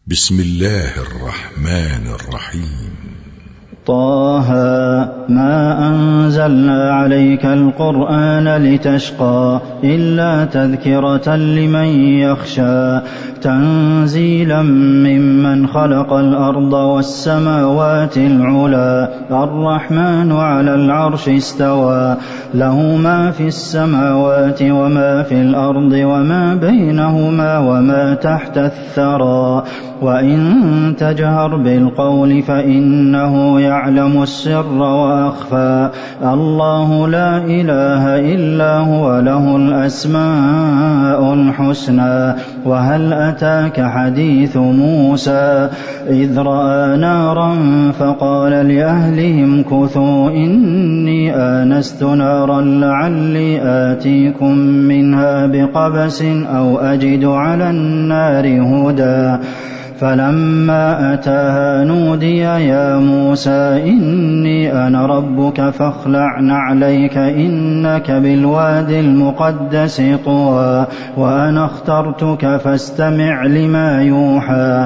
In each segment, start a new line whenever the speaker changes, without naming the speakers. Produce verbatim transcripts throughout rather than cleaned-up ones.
بسم الله الرحمن الرحيم.
طه ما أنزلنا عليك القرآن لتشقى إلا تذكرة لمن يخشى تنزيلا ممن خلق الأرض والسماوات العلى الرحمن على العرش استوى له ما في السماوات وما في الأرض وما بينهما وما تحت الثرى وإن تجهر بالقول فإنه يعلم السر وأخفى الله لا إله إلا هو له الأسماء الحسنى وهل أتاك حديث موسى إذ رأى نارا فقال لأهلهم كثوا إني آنست نارا لعلي آتيكم منها بقبس أو أجد على النار هدى فلما أتاها نودي يا موسى إني أنا ربك فاخلع نعليك إنك بالواد المقدس طوى وأنا اخترتك فاستمع لما يوحى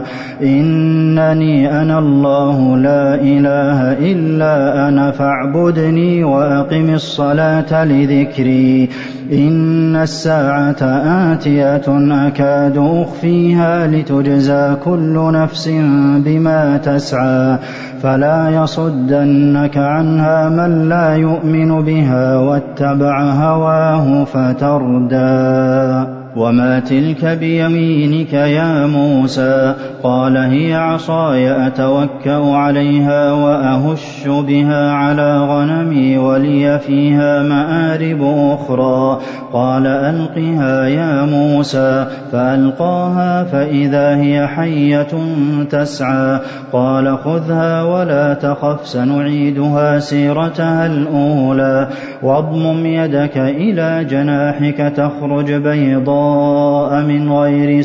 إنني أنا الله لا إله إلا أنا فاعبدني وأقم الصلاة لذكري إن الساعة آتية أكاد أخفيها لتجزى كل نفس بما تسعى فلا يصدنك عنها من لا يؤمن بها واتبع هواه فتردى وما تلك بيمينك يا موسى قال هي عصاي أتوكأ عليها وأهش بها على غنمي ولي فيها مآرب أخرى قال ألقها يا موسى فألقاها فإذا هي حية تسعى قال خذها ولا تخف سنعيدها سيرتها الأولى واضمم يدك إلى جناحك تخرج بيضاء من غير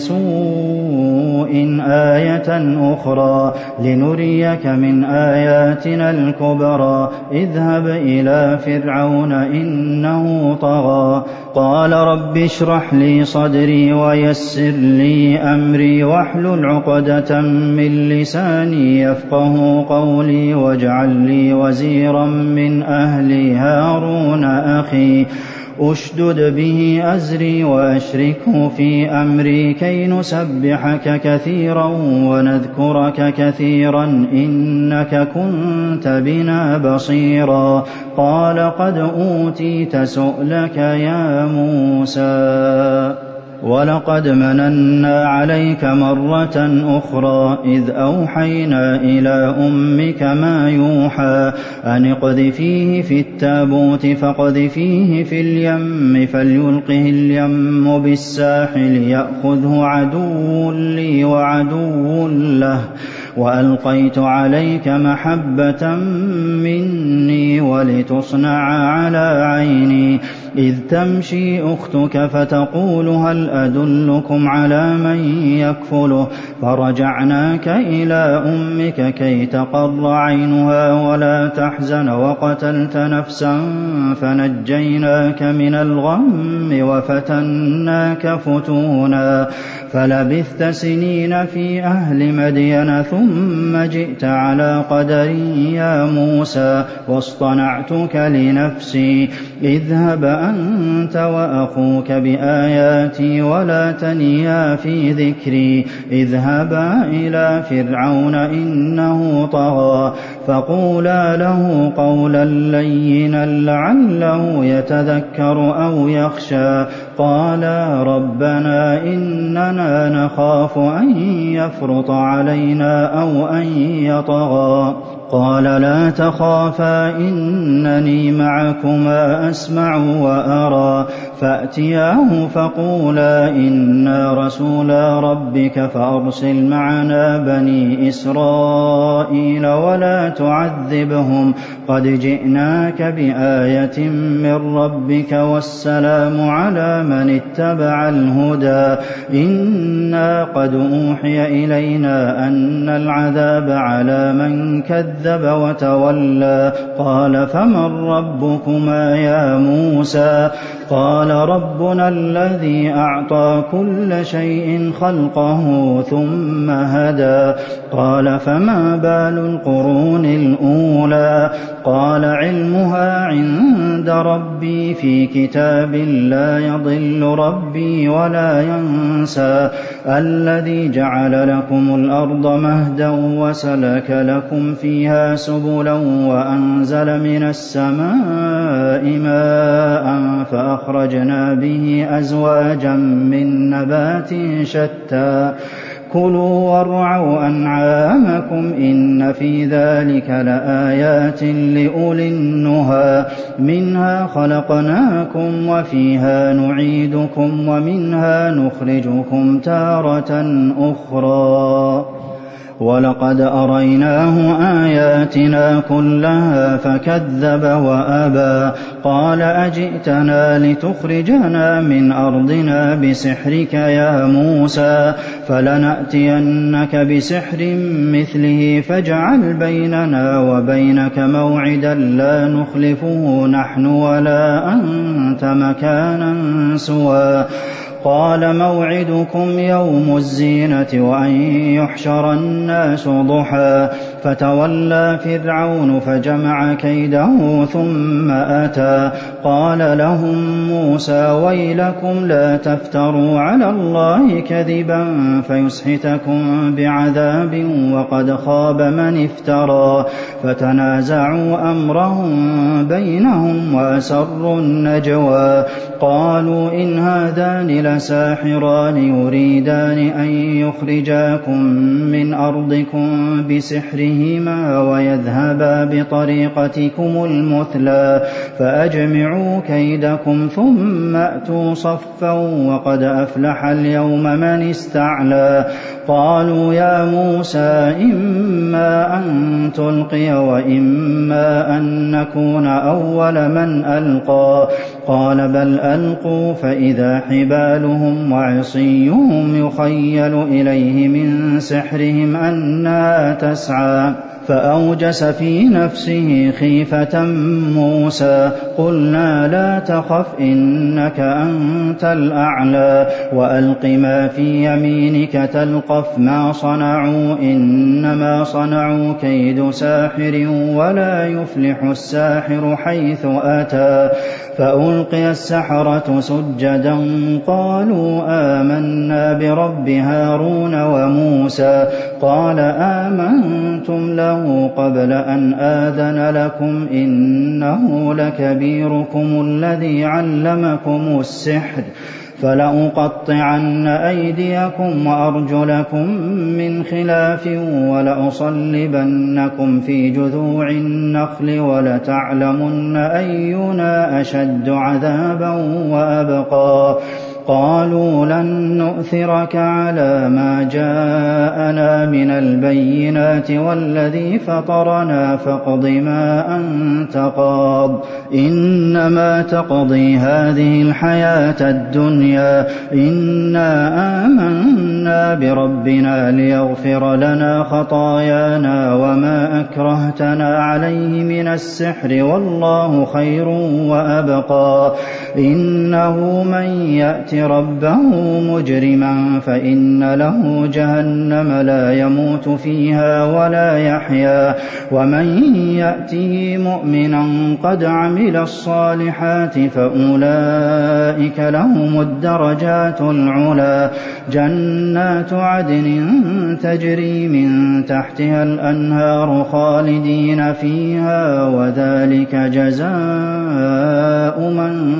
سوء آية أخرى لنريك من آياتنا الكبرى اذهب إلى فرعون إنه طغى قال رب اشرح لي صدري ويسر لي أمري واحلل عقدة من لساني يفقه قولي واجعل لي وزيرا من أهلي هارون أخي أشدد به أزري وأشركه في أمري كي نسبحك كثيرا ونذكرك كثيرا إنك كنت بنا بصيرا قال قد أوتيت سؤلك يا موسى ولقد مننا عليك مرة أخرى إذ أوحينا إلى أمك ما يوحى أن اقذفيه في التابوت فاقذفيه في اليم فليلقه اليم بالساحل يأخذه عدو لي وعدو له وألقيت عليك محبة مني ولتصنع على عيني إذ تمشي أختك فتقول هل أدلكم على من يكفله فرجعناك إلى أمك كي تقر عينها ولا تحزن وقتلت نفسا فنجيناك من الغم وفتناك فتونا فلبثت سنين في أهل مدين ثم جئت على قدر يا موسى واصطنعتك لنفسي اذهب أنت وأخوك بآياتي ولا تنيا في ذكري اذهبا إلى فرعون إنه طغى فقولا له قولا لينا لعله يتذكر أو يخشى قالا ربنا إننا نخاف أن يفرط علينا أو أن يطغى قال لا تخافا إنني معكما أسمع وأرى فأتياه فقولا إنا رسولا ربك فأرسل معنا بني إسرائيل ولا تعذبهم قد جئناك بآية من ربك والسلام على من اتبع الهدى إنا قد أوحي إلينا أن العذاب على من كذب وتولى قال فمن ربكما يا موسى قال قال ربنا الذي أعطى كل شيء خلقه ثم هدى قال فما بال القرون الأولى قال علمها عند ربي في كتاب لا يضل ربي ولا ينسى الذي جعل لكم الأرض مهدا وسلك لكم فيها سبلا وأنزل من السماء ماء فأخرجنا به أزواجا من نبات شتى كلوا وارعوا أنعامكم إن في ذلك لآيات لأولي النهى منها خلقناكم وفيها نعيدكم ومنها نخرجكم تارة أخرى ولقد أريناه آياتنا كلها فكذب وأبى قال أجئتنا لتخرجنا من أرضنا بسحرك يا موسى فلنأتينك بسحر مثله فاجعل بيننا وبينك موعدا لا نخلفه نحن ولا أنت مكانا سوى قال موعدكم يوم الزينة وأن يحشر الناس ضحى فتولى فرعون فجمع كيده ثم أتى قال لهم موسى ويلكم لا تفتروا على الله كذبا فيسحتكم بعذاب وقد خاب من افترى فتنازعوا أمرهم بينهم وأسروا النجوى قالوا إن هذان لساحران يريدان أن يخرجاكم من أرضكم بسحرهما ويذهبا بطريقتكم المثلى فأجمعوا كيدكم ثم أتوا صفا وقد أفلح اليوم من استعلى قالوا يا موسى إما أن تلقي وإما أن نكون أول من ألقى قال بل ألقوا فإذا حبالهم وعصيهم يخيل إليه من سحرهم أنها تسعى فأوجس في نفسه خيفة موسى قلنا لا تخف إنك أنت الأعلى وألق ما في يمينك تلقف ما صنعوا إنما صنعوا كيد ساحر ولا يفلح الساحر حيث أتى فألقي السحرة سجدا قالوا آمنا برب هارون وموسى قال آمنتم له قبل أن آذن لكم إنه لكبيركم الذي علمكم السحر فلأقطعن أيديكم وأرجلكم من خلاف ولأصلبنكم في جذوع النخل ولتعلمن أينا أشد عذابا وأبقى قالوا لن نؤثرك على ما جاءنا من البينات والذي فطرنا فاقض ما أنت قاض إنما تقضي هذه الحياة الدنيا إنا آمنا بربنا ليغفر لنا خطايانا وما أكرهتنا عليه من السحر والله خير وأبقى إنه من يأت ربه مجرما فإن له جهنم لا يموت فيها ولا يحيا ومن يأته مؤمنا قد عمل الصالحات فأولئك لهم الدرجات العلى جنات عدن تجري من تحتها الأنهار خالدين فيها وذلك جزاء من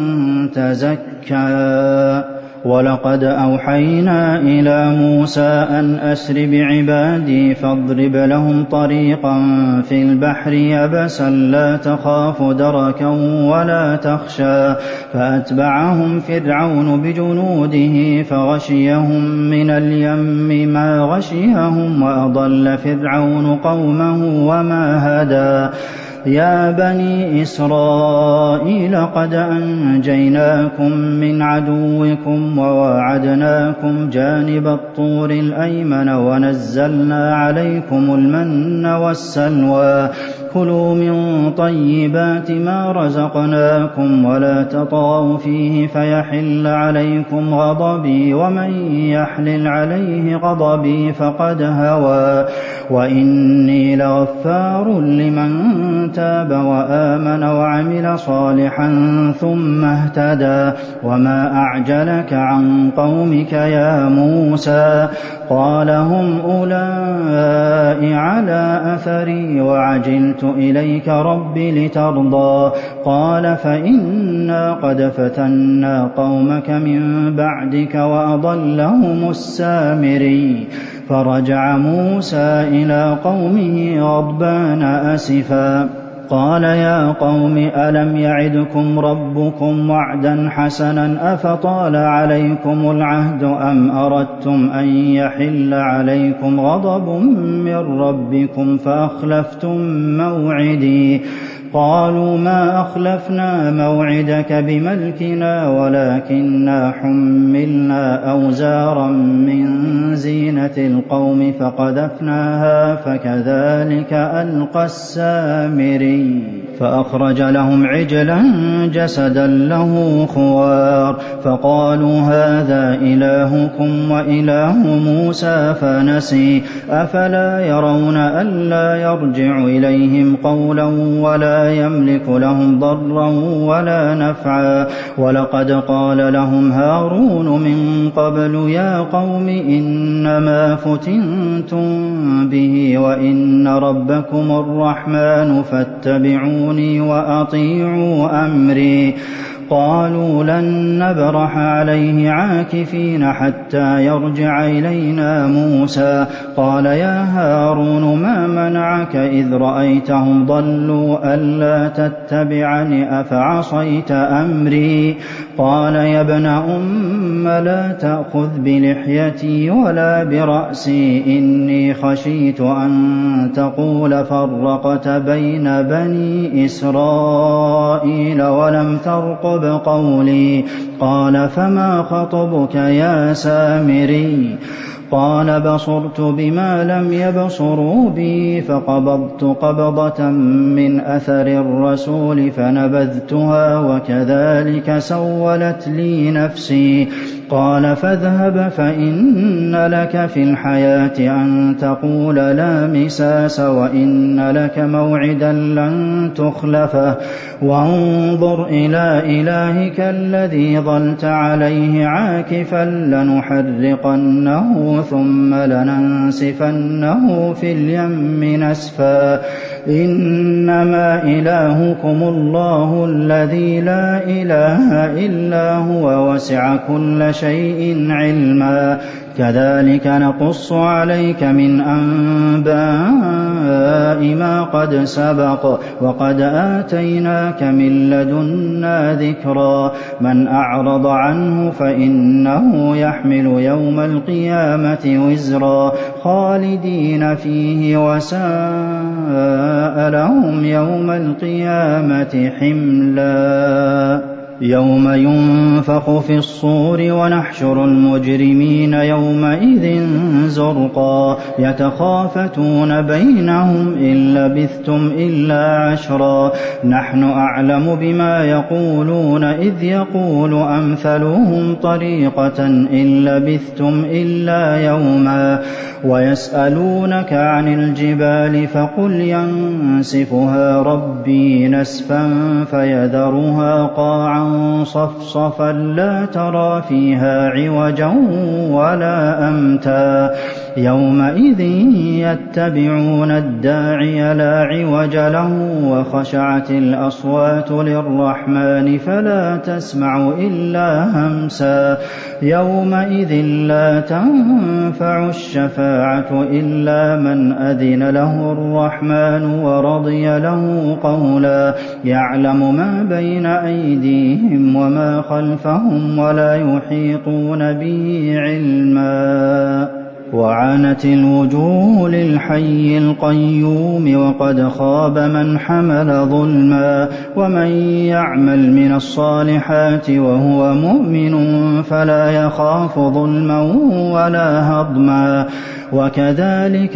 تزكى ولقد أوحينا إلى موسى أن أسر بعبادي فاضرب لهم طريقا في البحر يبسا لا تخاف دركا ولا تخشى فأتبعهم فرعون بجنوده فغشيهم من اليم ما غشيهم وأضل فرعون قومه وما هدى يا بني إسرائيل قد أنجيناكم من عدوكم وواعدناكم جانب الطور الأيمن ونزلنا عليكم المن والسلوى كُلُوا مِن طَيِّبَاتِ مَا رَزَقْنَاكُمْ وَلَا تَطْغَوْا فِيهِ فَيَحِلَّ عَلَيْكُمْ غَضَبِي وَمَن يَحْلِلْ عَلَيْهِ غَضَبِي فَقَدْ هَوَىٰ وَإِنِّي لَغَفَّارٌ لِّمَن تَابَ وَآمَنَ وَعَمِلَ صَالِحًا ثُمَّ اهْتَدَىٰ وَمَا أَعْجَلَكَ عَن قَوْمِكَ يَا مُوسَىٰ قَالَ هُمْ أُولَاءِ عَلَىٰ أَثَرِي وَعَجِلْتُ إِلَيْكَ رَبِّ لِتَرْضَىٰ قَالَ فَإِنَّا قَدْ فَتَنَّا قَوْمَكَ مِن بَعْدِكَ وَأَضَلَّهُمُ السَّامِرِيُّ فَرَجَعَ مُوسَىٰ إِلَىٰ قَوْمِهِ غَضْبَانَ أَسِفًا قَالَ يَا قَوْمِ أَلَمْ يَعِدْكُمْ رَبُّكُمْ وَعْدًا حَسَنًا أَفَطَالَ عَلَيْكُمُ الْعَهْدُ أَمْ أَرَدتُّمْ أَن يَحِلَّ عَلَيْكُمْ غَضَبٌ مِّن رَّبِّكُمْ فَأَخْلَفْتُم مَّوْعِدِي قَالُوا مَا أَخْلَفْنَا مَوْعِدَكَ بِمَلْكِنَا وَلَٰكِنَّا حُمِّلْنَا أَوْزَارًا مِّن زِينَةِ الْقَوْمِ فَقَذَفْنَاهَا فَكَذَٰلِكَ أَلْقَى السَّامِرِيُّ فَأَخْرَجَ لَهُمْ عِجْلًا جَسَدًا لَّهُ خُوَارٌ فَقَالُوا هَٰذَا إِلَٰهُكُمْ وَإِلَٰهُ مُوسَىٰ فَنَسِيَ أَفَلَا يَرَوْنَ أَلَّا يَرْجِعُ إِلَيْهِمْ قَوْلًا وَلَا يَمْلِكُ لَهُمْ ضَرًّا وَلَا نَفْعًا وَلَقَدْ قَالَ لَهُمْ هَارُونُ مِن قَبْلُ يَا قَوْمِ إِنَّمَا فُتِنتُم بِهِ وَإِنَّ رَبَّكُمُ الرَّحْمَٰنُ فَاتَّبِعُونِي وَأَطِيعُوا أَمْرِي قَالُوا لَن نَّبْرَحَ عَلَيْهِ عَاكِفِينَ حَتَّىٰ يَرْجِعَ إِلَيْنَا مُوسَىٰ قَالَ يَا هَارُونُ مَا مَنَعَكَ إِذْ رَأَيْتَهُمْ ضَلُّوا أَلَّا تَتَّبِعَنِ أَفَعَصَيْتَ أَمْرِي قَالَ يَا ابْنَ أُمَّ لَا تَأْخُذْ بِلِحْيَتِي وَلَا بِرَأْسِي إِنِّي خَشِيتُ أَن تَقُولَ فَرَّقْتَ بَيْنَ بَنِي إِسْرَائِيلَ وَلَمْ تَرْقُبْ قَوْلِي قَالَ فَمَا خَطْبُكَ يَا سَامِرِيُّ قَالَ بَصُرْتُ بِمَا لَمْ يَبْصُرُوا بِي فَقَبَضْتُ قَبْضَةً مِّنْ أَثَرِ الرَّسُولِ فَنَبَذْتُهَا وَكَذَٰلِكَ سَوَّلَتْ لِي نَفْسِي قَالَ فَاذْهَبْ فَإِنَّ لَكَ فِي الْحَيَاةِ أَن تَقُولَ لَا مِسَاسَ وَإِنَّ لَكَ مَوْعِدًا لَّن تُخْلَفَهُ وَانظُرْ إِلَىٰ إِلَٰهِكَ الَّذِي ظَلْتَ عَلَيْهِ عَاكِفًا لَّنُحَرِّقَنَّهُ ثُمَّ لَنَنسِفَنَّهُ فِي الْيَمِّ نَسْفًا إِنَّمَا إِلَٰهُكُمُ اللَّهُ الَّذِي لَا إِلَٰهَ إِلَّا هُوَ وَسِعَ كُلَّ شَيْءٍ عِلْمًا كَذَٰلِكَ نَقُصُّ عَلَيْكَ مِنْ أَنبَاءِ مَا قَدْ سَبَقَ وَقَدْ آتَيْنَاكَ مِن لَّدُنَّا ذِكْرًا مَّنْ أَعْرَضَ عَنْهُ فَإِنَّهُ يَحْمِلُ يَوْمَ الْقِيَامَةِ وِزْرًا خَالِدِينَ فِيهِ وَسَاءَ لَهُمْ يَوْمَ الْقِيَامَةِ حِمْلًا يَوْمَ يُنفَخُ فِي الصُّورِ وَنَحْشُرُ الْمُجْرِمِينَ يَوْمَئِذٍ زُرْقًا يَتَخَافَتُونَ بَيْنَهُمْ إِن لَّبِثْتُمْ إِلَّا عَشْرًا نَّحْنُ أَعْلَمُ بِمَا يَقُولُونَ إِذْ يَقُولُ أَمْثَلُهُمْ طَرِيقَةً إِن لَّبِثْتُمْ إِلَّا يَوْمًا وَيَسْأَلُونَكَ عَنِ الْجِبَالِ فَقُلْ يَنسِفُهَا رَبِّي نَسْفًا فَيَذَرُهَا قَاعًا صَفْصَفًا لَّا تَرَىٰ فِيهَا عِوَجًا وَلَا أَمْتًا يَوْمَئِذٍ يَتَّبِعُونَ الدَّاعِيَ لَا عِوَجَ لَهُ وَخَشَعَتِ الْأَصْوَاتُ لِلرَّحْمَٰنِ فَلَا تَسْمَعُ إِلَّا هَمْسًا يَوْمَئِذٍ لَّا تَنفَعُ الشَّفَاعَةُ إِلَّا مَنْ أَذِنَ لَهُ الرَّحْمَٰنُ وَرَضِيَ لَهُ قَوْلًا يَعْلَمُ مَا بَيْنَ أَيْدِيهِمْ وَمَا خَلْفَهُمْ وَلَا يُحِيطُونَ بِهِ عِلْمًا وعنت الوجوه للحي القيوم وقد خاب من حمل ظلما ومن يعمل من الصالحات وهو مؤمن فلا يخاف ظلما ولا هضما وكذلك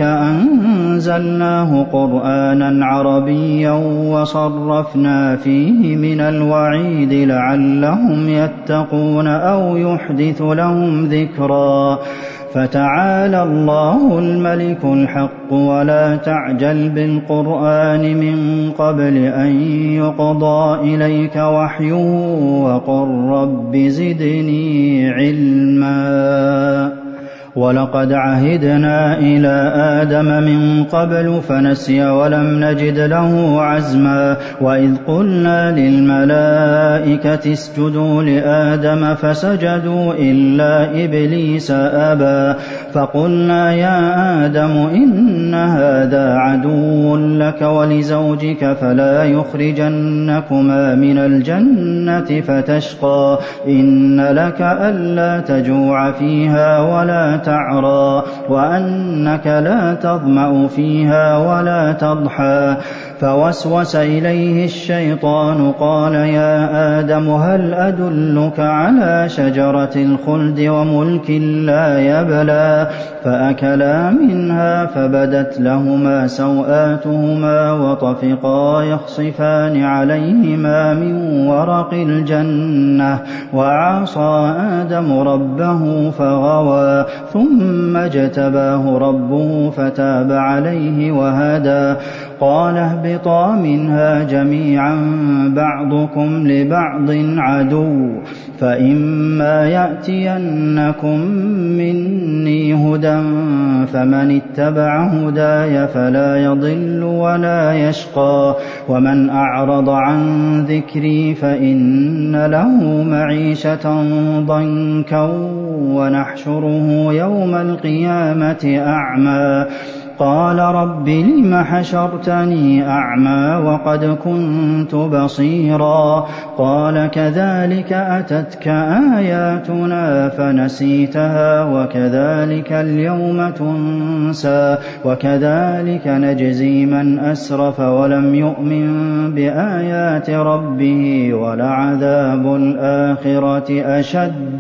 أنزلناه قرآنا عربيا وصرفنا فيه من الوعيد لعلهم يتقون أو يحدث لهم ذكرا فتعالى الله الملك الحق ولا تعجل بالقرآن من قبل أن يقضى إليك وحيه وقل رب زدني علما ولقد عهدنا إلى آدم من قبل فنسي ولم نجد له عزما وإذ قلنا للملائكة اسجدوا لآدم فسجدوا إلا إبليس أبى فقلنا يا آدم إن هذا عدو لك ولزوجك فلا يخرجنكما من الجنة فتشقى إن لك ألا تجوع فيها ولا تعرى وأنك لا تظمأ فيها ولا تضحى فوسوس إليه الشيطان قال يا آدم هل أدلك على شجرة الخلد وملك لا يبلى فأكلا منها فبدت لهما سوآتهما وطفقا يخصفان عليهما من ورق الجنة وعصى آدم ربه فغوى ثم اجتباه ربه فتاب عليه وهدى قال اهبطا منها جميعا بعضكم لبعض عدو فإما يأتينكم مني هدى فمن اتبع هداي فلا يضل ولا يشقى ومن أعرض عن ذكري فإن له معيشة ضنكا ونحشره يوم القيامة أعمى قال رب لم حشرتني أعمى وقد كنت بصيرا قال كذلك أتتك آياتنا فنسيتها وكذلك اليوم تنسى وكذلك نجزي من أسرف ولم يؤمن بآيات ربه ولعذاب الآخرة أشد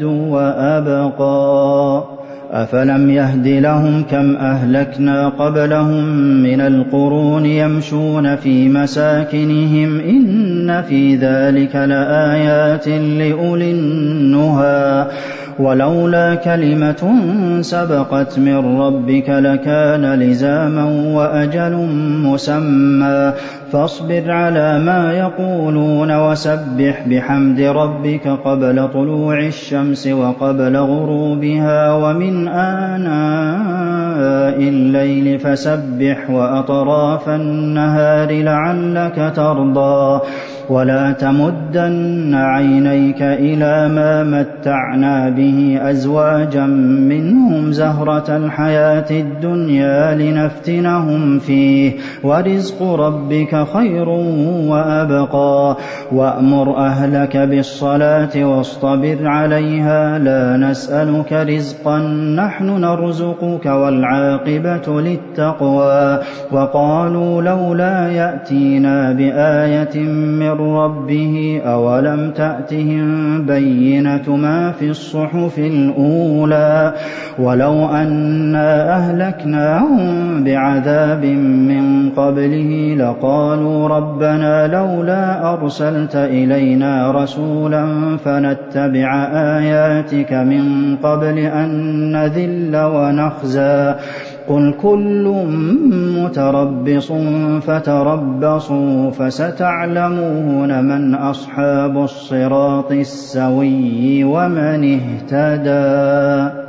وأبقى أفلم يهد لهم كم أهلكنا قبلهم من القرون يمشون في مساكنهم إن في ذلك لآيات لأولي النهى ولولا كلمة سبقت من ربك لكان لزاما وأجل مسمى فاصبر على ما يقولون وسبح بحمد ربك قبل طلوع الشمس وقبل غروبها ومن آناء الليل فسبح وأطراف النهار لعلك ترضى ولا تمدن عينيك إلى ما متعنا به أزواجا منهم زهرة الحياة الدنيا لنفتنهم فيه ورزق ربك خير وأبقى وأمر أهلك بالصلاة واصطبر عليها لا نسألك رزقا نحن نرزقك والعاقبة للتقوى وقالوا لولا يأتينا بآية من ربه أولم تأتهم بينة ما في الصحف الأولى ولو أنا أهلكناهم بعذاب من قبله لقالوا ربنا لولا أرسلت إلينا رسولا فنتبع آياتك من قبل أن نذل ونخزى قل كل متربص فتربصوا فستعلمون من أصحاب الصراط السوي ومن اهتدى.